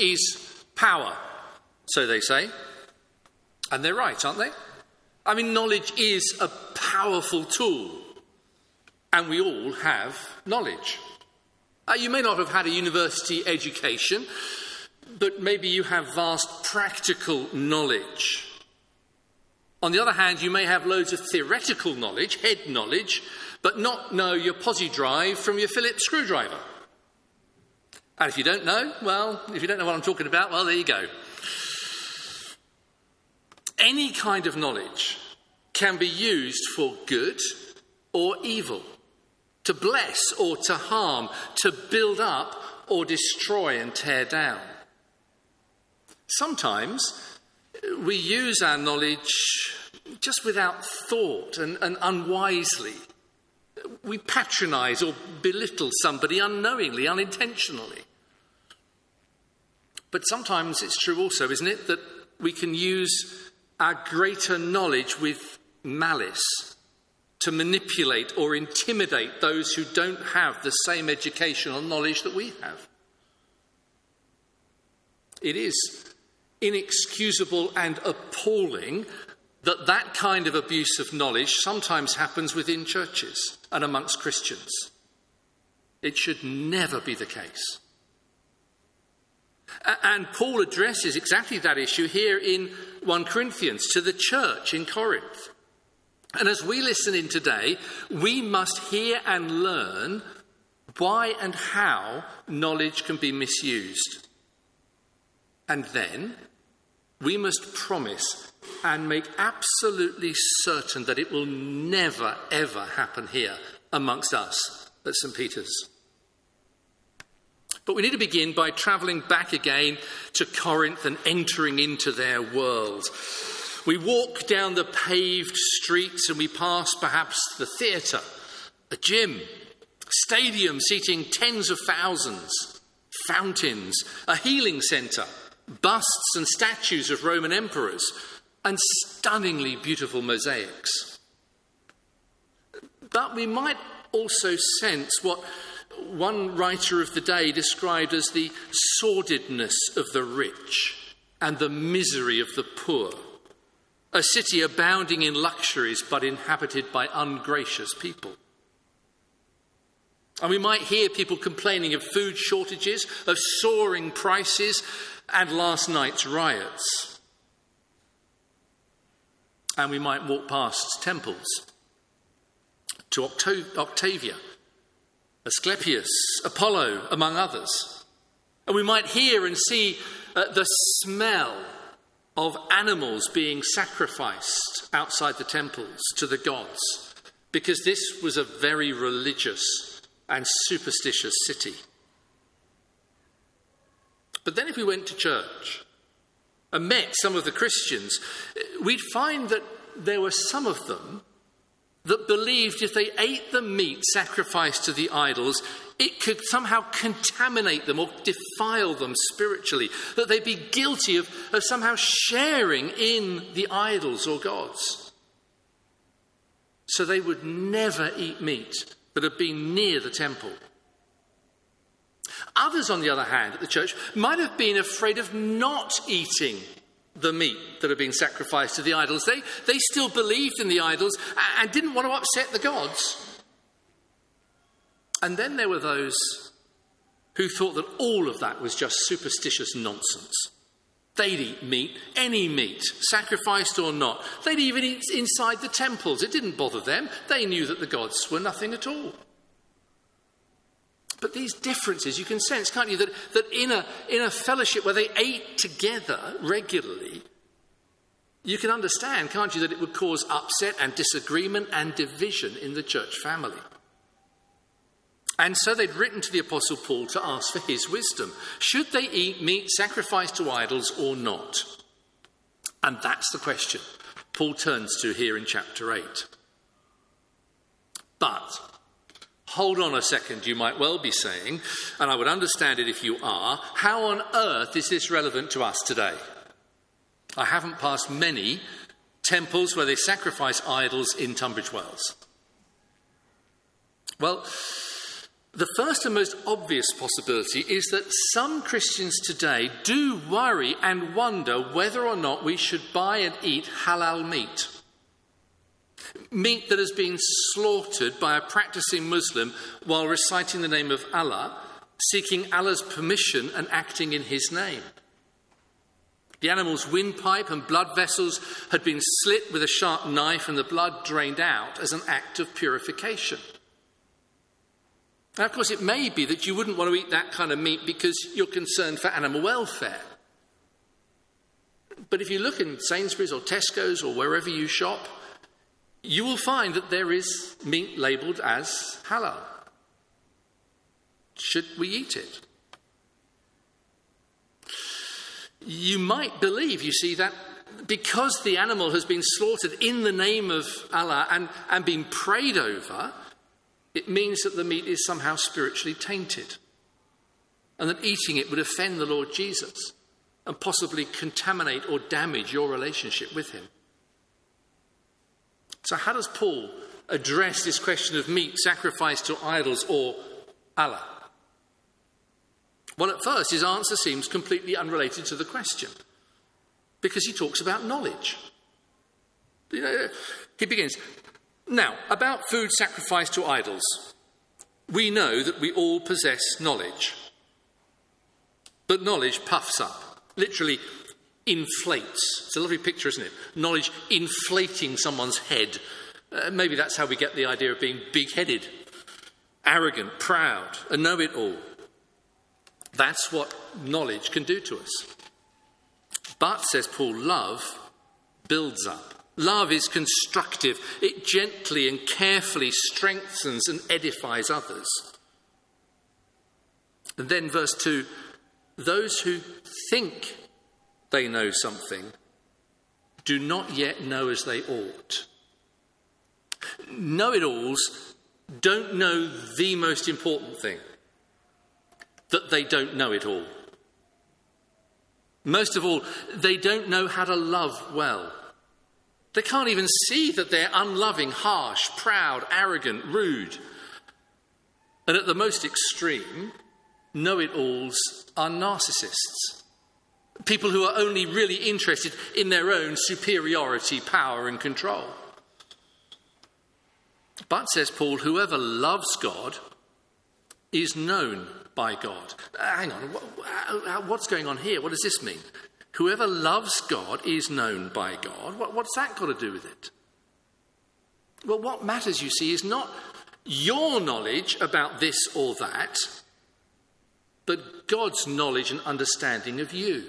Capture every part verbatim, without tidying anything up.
is power, so they say. And they're right, aren't they? I mean, knowledge is a powerful tool, and we all have knowledge. Uh, you may not have had a university education, but maybe you have vast practical knowledge. On the other hand, you may have loads of theoretical knowledge, head knowledge, but not know your posi drive from your Phillips screwdriver. And if you don't know, well, if you don't know what I'm talking about, well, there you go. Any kind of knowledge can be used for good or evil, to bless or to harm, to build up or destroy and tear down. Sometimes we use our knowledge just without thought and, and unwisely. We patronise or belittle somebody unknowingly, unintentionally. But sometimes it's true also, isn't it, that we can use our greater knowledge with malice to manipulate or intimidate those who don't have the same educational knowledge that we have. It is inexcusable and appalling that that kind of abuse of knowledge sometimes happens within churches and amongst Christians. It should never be the case. And Paul addresses exactly that issue here in First Corinthians to the church in Corinth. And as we listen in today, we must hear and learn why and how knowledge can be misused. And then we must promise and make absolutely certain that it will never, ever happen here amongst us at St Peter's. But we need to begin by travelling back again to Corinth and entering into their world. We walk down the paved streets and we pass perhaps the theatre, a gym, stadium seating tens of thousands, fountains, a healing centre, busts and statues of Roman emperors, and stunningly beautiful mosaics. But we might also sense what one writer of the day described as the sordidness of the rich and the misery of the poor. A city abounding in luxuries but inhabited by ungracious people. And we might hear people complaining of food shortages, of soaring prices, and last night's riots. And we might walk past temples to Octo- Octavia, Asclepius, Apollo, among others. And we might hear and see uh, the smell of animals being sacrificed outside the temples to the gods, because this was a very religious and superstitious city. But then if we went to church and met some of the Christians, we'd find that there were some of them that believed if they ate the meat sacrificed to the idols, it could somehow contaminate them or defile them spiritually, that they'd be guilty of, of somehow sharing in the idols or gods. So they would never eat meat that had been near the temple. Others, on the other hand, at the church, might have been afraid of not eating the meat that had been sacrificed to the idols. They, they still believed in the idols and didn't want to upset the gods. And then there were those who thought that all of that was just superstitious nonsense. They'd eat meat, any meat, sacrificed or not. They'd even eat inside the temples. It didn't bother them. They knew that the gods were nothing at all. But these differences, you can sense, can't you, that, that in a, in a fellowship where they ate together regularly, you can understand, can't you, that it would cause upset and disagreement and division in the church family. And so they'd written to the Apostle Paul to ask for his wisdom. Should they eat meat sacrificed to idols or not? And that's the question Paul turns to here in chapter eight. But hold on a second, you might well be saying, and I would understand it if you are, how on earth is this relevant to us today? I haven't passed many temples where they sacrifice idols in Tunbridge Wells. Well, The first and most obvious possibility is that some Christians today do worry and wonder whether or not we should buy and eat halal meat. Meat that has been slaughtered by a practicing Muslim while reciting the name of Allah, seeking Allah's permission and acting in his name. The animal's windpipe and blood vessels had been slit with a sharp knife and the blood drained out as an act of purification. Now, of course, it may be that you wouldn't want to eat that kind of meat because you're concerned for animal welfare. But if you look in Sainsbury's or Tesco's or wherever you shop, you will find that there is meat labelled as halal. Should we eat it? You might believe, you see, that because the animal has been slaughtered in the name of Allah and, and been prayed over, it means that the meat is somehow spiritually tainted, and that eating it would offend the Lord Jesus and possibly contaminate or damage your relationship with him. So how does Paul address this question of meat sacrificed to idols or Allah? Well, at first, his answer seems completely unrelated to the question, because he talks about knowledge. You know, he begins, now, about food sacrificed to idols, we know that we all possess knowledge. But knowledge puffs up, literally inflates. It's a lovely picture, isn't it? Knowledge inflating someone's head. Uh, maybe that's how we get the idea of being big-headed, arrogant, proud, a know-it-all. That's what knowledge can do to us. But, says Paul, love builds up. Love is constructive. It gently and carefully strengthens and edifies others. And then verse two, those who think they know something do not yet know as they ought. Know-it-alls don't know the most important thing, that they don't know it all. Most of all, they don't know how to love well. They can't even see that they're unloving, harsh, proud, arrogant, rude. And at the most extreme, know-it-alls are narcissists. People who are only really interested in their own superiority, power and control. But, says Paul, whoever loves God is known by God. Uh, hang on, what, what's going on here? What does this mean? Whoever loves God is known by God. What, what's that got to do with it? Well, what matters, you see, is not your knowledge about this or that, but God's knowledge and understanding of you.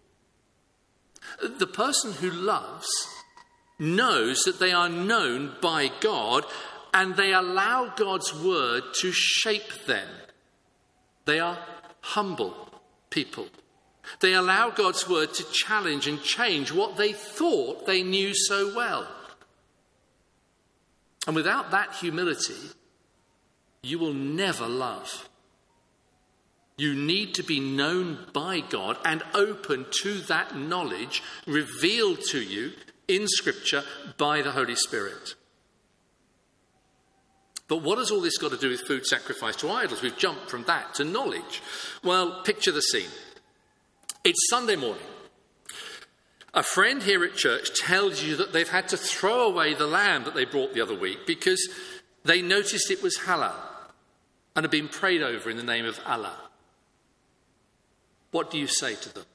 The person who loves knows that they are known by God, and they allow God's word to shape them. They are humble people. They allow God's word to challenge and change what they thought they knew so well. And without that humility, you will never love. You need to be known by God and open to that knowledge revealed to you in Scripture by the Holy Spirit. But what has all this got to do with food sacrificed to idols? We've jumped from that to knowledge. Well, picture the scene. It's Sunday morning. A friend here at church tells you that they've had to throw away the lamb that they brought the other week because they noticed it was halal and had been prayed over in the name of Allah. What do you say to them?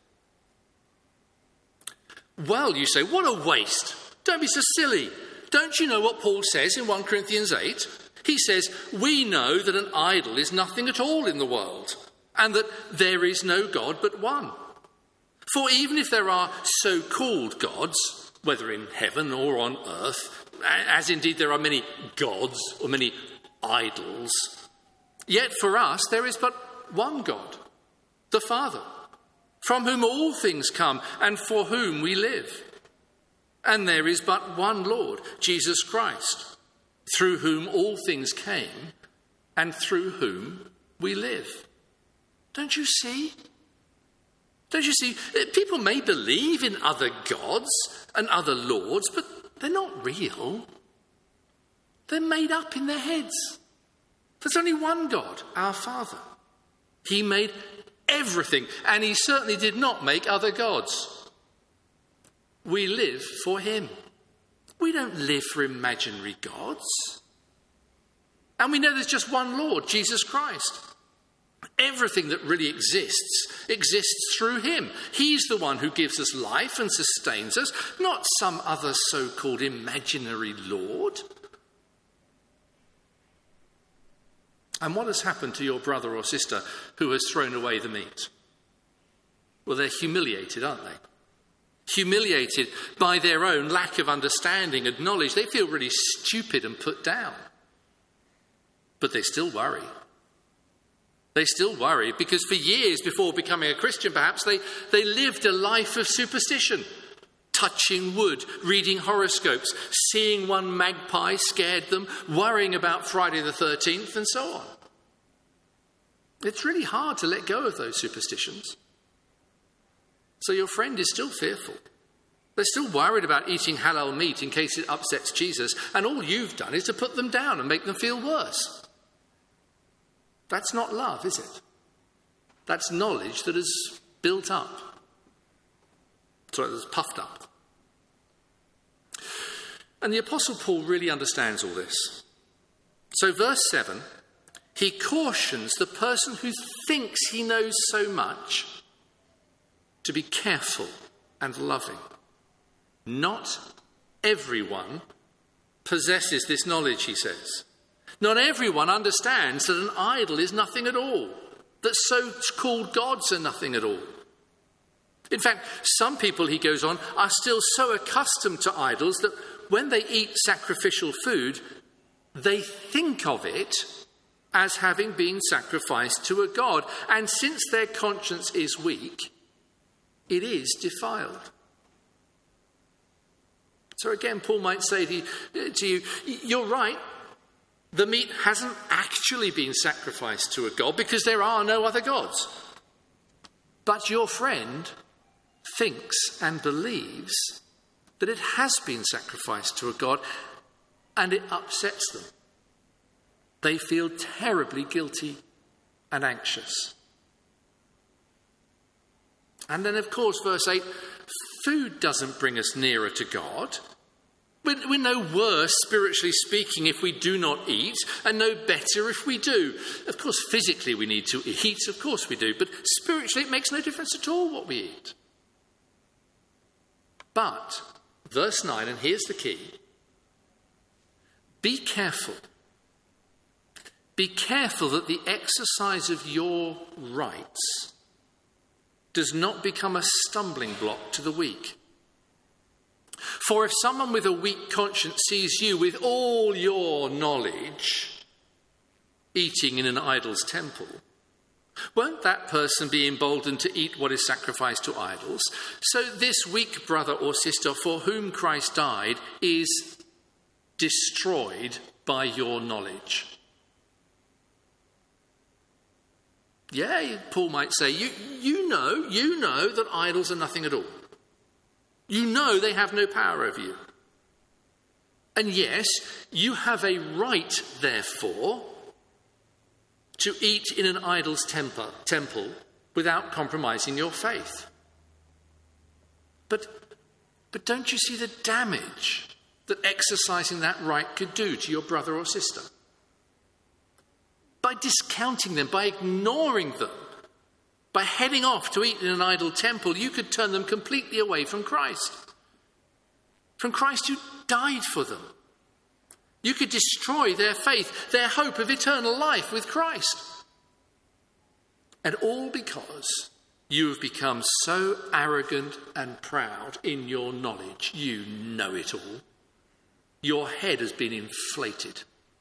Well, you say, what a waste. Don't be so silly. Don't you know what Paul says in First Corinthians eight? He says, we know that an idol is nothing at all in the world, and that there is no God but one. For even if there are so-called gods, whether in heaven or on earth, as indeed there are many gods or many idols, yet for us there is but one God, the Father, from whom all things come and for whom we live. And there is but one Lord, Jesus Christ, through whom all things came and through whom we live. Don't you see? Don't you see? People may believe in other gods and other lords, but they're not real. They're made up in their heads. There's only one God, our Father. He made everything, and he certainly did not make other gods. We live for him. We don't live for imaginary gods. And we know there's just one Lord, Jesus Christ. Everything that really exists, exists through him. He's the one who gives us life and sustains us, not some other so-called imaginary Lord. And what has happened to your brother or sister who has thrown away the meat? Well, they're humiliated, aren't they? Humiliated by their own lack of understanding and knowledge. They feel really stupid and put down. But they still worry. They still worry because for years before becoming a Christian, perhaps, they, they lived a life of superstition. Touching wood, reading horoscopes, seeing one magpie scared them, worrying about Friday the thirteenth, and so on. It's really hard to let go of those superstitions. So your friend is still fearful. They're still worried about eating halal meat in case it upsets Jesus, and all you've done is to put them down and make them feel worse. That's not love, is it? That's knowledge that is built up. Sorry, that's puffed up. And the Apostle Paul really understands all this. So verse seven, he cautions the person who thinks he knows so much to be careful and loving. Not everyone possesses this knowledge, he says. Not everyone understands that an idol is nothing at all, that so-called gods are nothing at all. In fact, some people, he goes on, are still so accustomed to idols that when they eat sacrificial food, they think of it as having been sacrificed to a god. And since their conscience is weak, it is defiled. So again, Paul might say to you, to you, you're right, the meat hasn't actually been sacrificed to a god because there are no other gods. But your friend thinks and believes that it has been sacrificed to a god, and it upsets them. They feel terribly guilty and anxious. And then, of course, verse eight, food doesn't bring us nearer to God. We're, we're no worse, spiritually speaking, if we do not eat, and no better if we do. Of course, physically we need to eat, of course we do, but spiritually it makes no difference at all what we eat. But, verse nine, and here's the key, be careful. Be careful that the exercise of your rights does not become a stumbling block to the weak. For if someone with a weak conscience sees you with all your knowledge eating in an idol's temple, won't that person be emboldened to eat what is sacrificed to idols? So this weak brother or sister for whom Christ died is destroyed by your knowledge. Yeah, Paul might say, you, you know, you know that idols are nothing at all. You know they have no power over you. And yes, you have a right, therefore, to eat in an idol's temple, temple without compromising your faith. But, but don't you see the damage that exercising that right could do to your brother or sister? By discounting them, by ignoring them, by heading off to eat in an idol temple, you could turn them completely away from Christ. From Christ who died for them. You could destroy their faith, their hope of eternal life with Christ. And all because you have become so arrogant and proud in your knowledge, you know it all. Your head has been inflated.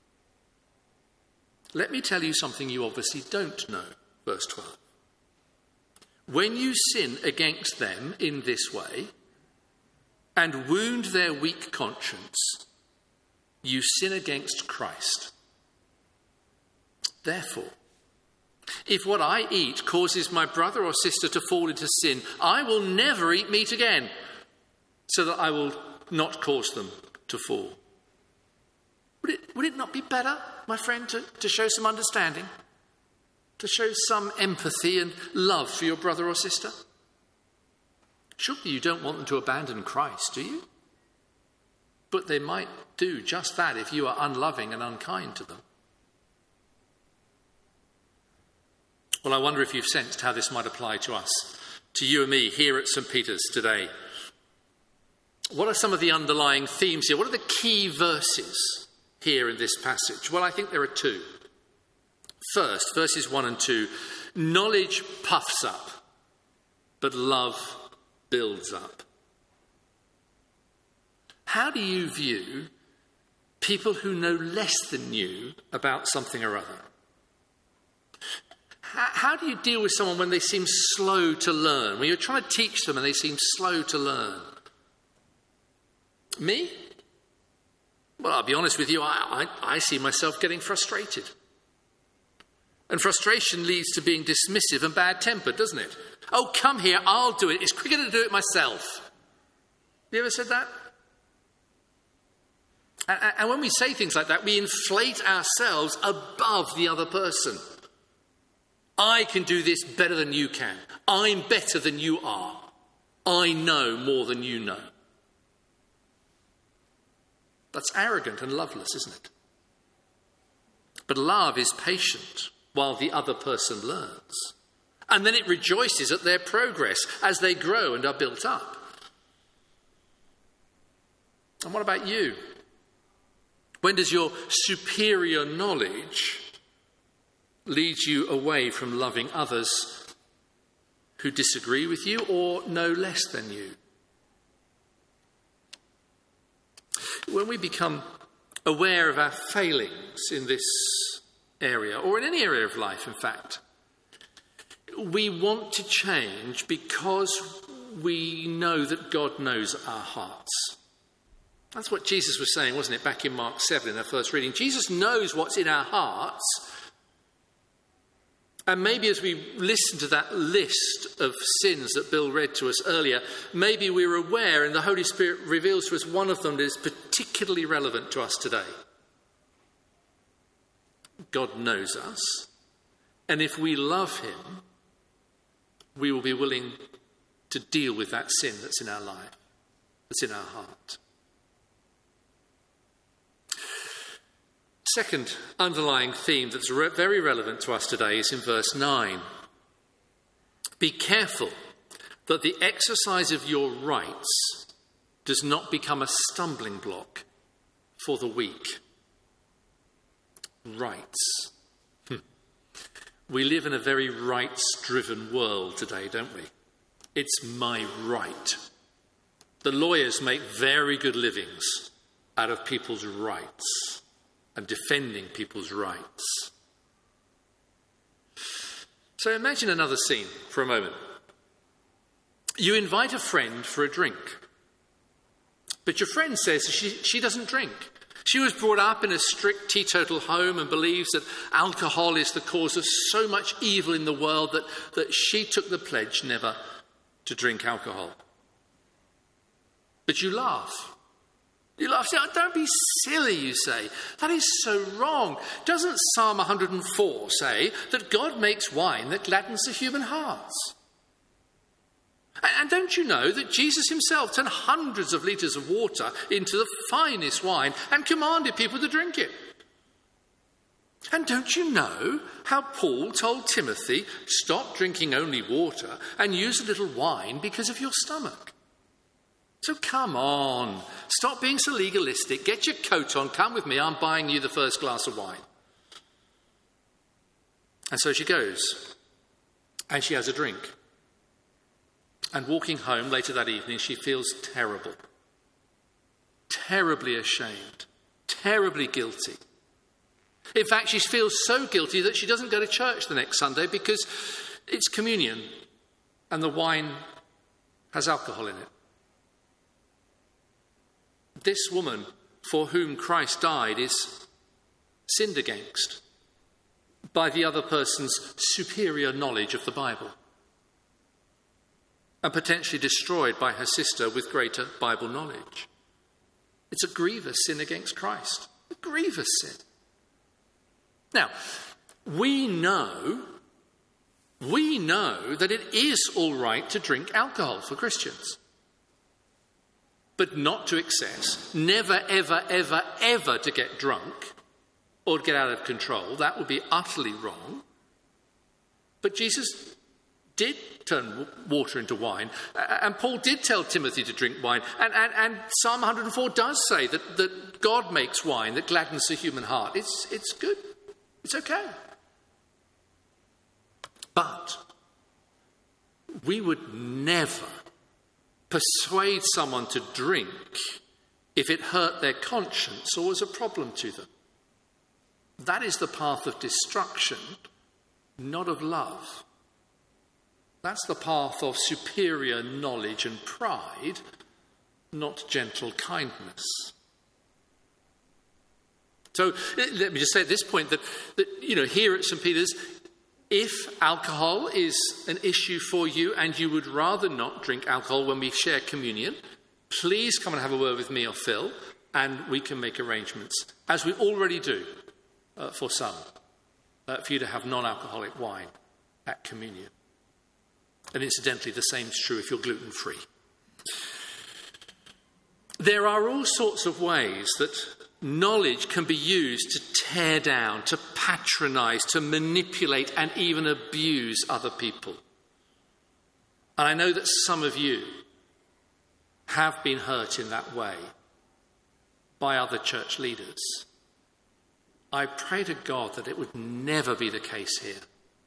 Let me tell you something you obviously don't know, verse twelve. When you sin against them in this way and wound their weak conscience, you sin against Christ. Therefore, if what I eat causes my brother or sister to fall into sin, I will never eat meat again, so that I will not cause them to fall. Would it, would it not be better, my friend, to, to show some understanding? To show some empathy and love for your brother or sister? Surely you don't want them to abandon Christ, do you? But they might do just that if you are unloving and unkind to them. Well, I wonder if you've sensed how this might apply to us, to you and me here at St Peter's today. What are some of the underlying themes here? What are the key verses here in this passage? Well, I think there are two. First, verses one and two, knowledge puffs up, but love builds up. How do you view people who know less than you about something or other? How, how do you deal with someone when they seem slow to learn, when you're trying to teach them and they seem slow to learn? Me? Well, I'll be honest with you, I, I, I see myself getting frustrated. And frustration leads to being dismissive and bad-tempered, doesn't it? Oh, come here, I'll do it. It's quicker to do it myself. Have you ever said that? And, and when we say things like that, we inflate ourselves above the other person. I can do this better than you can. I'm better than you are. I know more than you know. That's arrogant and loveless, isn't it? But love is patient while the other person learns. And then it rejoices at their progress as they grow and are built up. And what about you? When does your superior knowledge lead you away from loving others who disagree with you or know less than you? When we become aware of our failings in this area, or in any area of life, in fact, we want to change because we know that God knows our hearts. That's what Jesus was saying, wasn't it, back in Mark seven in our first reading. Jesus knows what's in our hearts. And maybe as we listen to that list of sins that Bill read to us earlier, maybe we're aware and the Holy Spirit reveals to us one of them that is particularly relevant to us today. God knows us, and if we love him, we will be willing to deal with that sin that's in our life, that's in our heart. Second underlying theme that's re- very relevant to us today is in verse nine. Be careful that the exercise of your rights does not become a stumbling block for the weak. Rights. Hm. We live in a very rights-driven world today, don't we? It's my right. The lawyers make very good livings out of people's rights and defending people's rights. So imagine another scene for a moment. You invite a friend for a drink, but your friend says she, she doesn't drink. She was brought up in a strict teetotal home and believes that alcohol is the cause of so much evil in the world that, that she took the pledge never to drink alcohol. But you laugh. You laugh. Say, oh, don't be silly, you say. That is so wrong. Doesn't Psalm one hundred four say that God makes wine that gladdens the human hearts? And don't you know that Jesus himself turned hundreds of litres of water into the finest wine and commanded people to drink it? And don't you know how Paul told Timothy, stop drinking only water and use a little wine because of your stomach? So come on, stop being so legalistic, get your coat on, come with me, I'm buying you the first glass of wine. And so she goes, and she has a drink. And walking home later that evening, she feels terrible, terribly ashamed, terribly guilty. In fact, she feels so guilty that she doesn't go to church the next Sunday because it's communion and the wine has alcohol in it. This woman for whom Christ died is sinned against by the other person's superior knowledge of the Bible, and potentially destroyed by her sister with greater Bible knowledge. It's a grievous sin against Christ. A grievous sin. Now, we know, we know that it is all right to drink alcohol for Christians, but not to excess, never, ever, ever, ever to get drunk or get out of control. That would be utterly wrong. But Jesus did turn water into wine, and Paul did tell Timothy to drink wine, and, and, and Psalm one hundred four does say that, that God makes wine that gladdens the human heart. It's, it's good. It's okay. But we would never persuade someone to drink if it hurt their conscience or was a problem to them. That is the path of destruction, not of love. That's the path of superior knowledge and pride, not gentle kindness. So let me just say at this point that, that you know, here at Saint Peter's, if alcohol is an issue for you and you would rather not drink alcohol when we share communion, please come and have a word with me or Phil, and we can make arrangements, as we already do uh, for some, uh, for you to have non-alcoholic wine at communion. And incidentally, the same is true if you're gluten-free. There are all sorts of ways that knowledge can be used to tear down, to patronise, to manipulate and even abuse other people. And I know that some of you have been hurt in that way by other church leaders. I pray to God that it would never be the case here.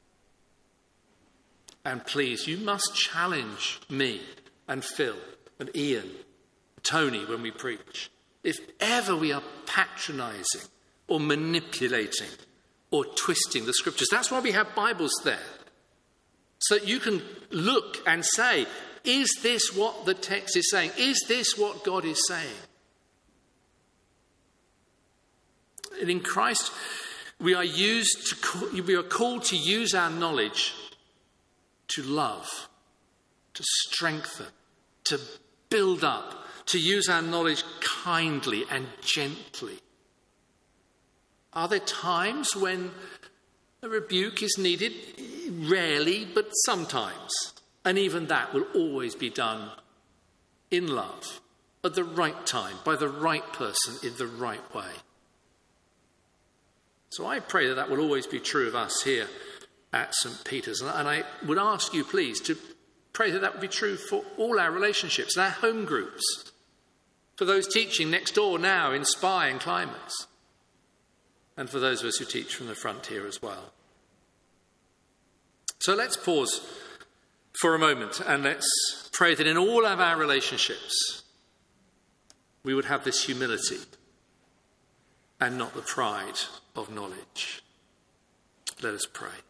And please, you must challenge me and Phil and Ian, Tony when we preach. If ever we are patronising or manipulating or twisting the scriptures, that's why we have Bibles there. So that you can look and say, is this what the text is saying? Is this what God is saying? And in Christ, we are used to call, we are called to use our knowledge to love, to strengthen, to build up, to use our knowledge kindly and gently. Are there times when a rebuke is needed? Rarely, but sometimes. And even that will always be done in love, at the right time, by the right person, in the right way. So I pray that that will always be true of us here at Saint Peter's. And I would ask you, please, to pray that that would be true for all our relationships and our home groups, for those teaching next door now in Spy and Climates, and for those of us who teach from the front here as well. So let's pause for a moment and let's pray that in all of our relationships we would have this humility and not the pride of knowledge. Let us pray.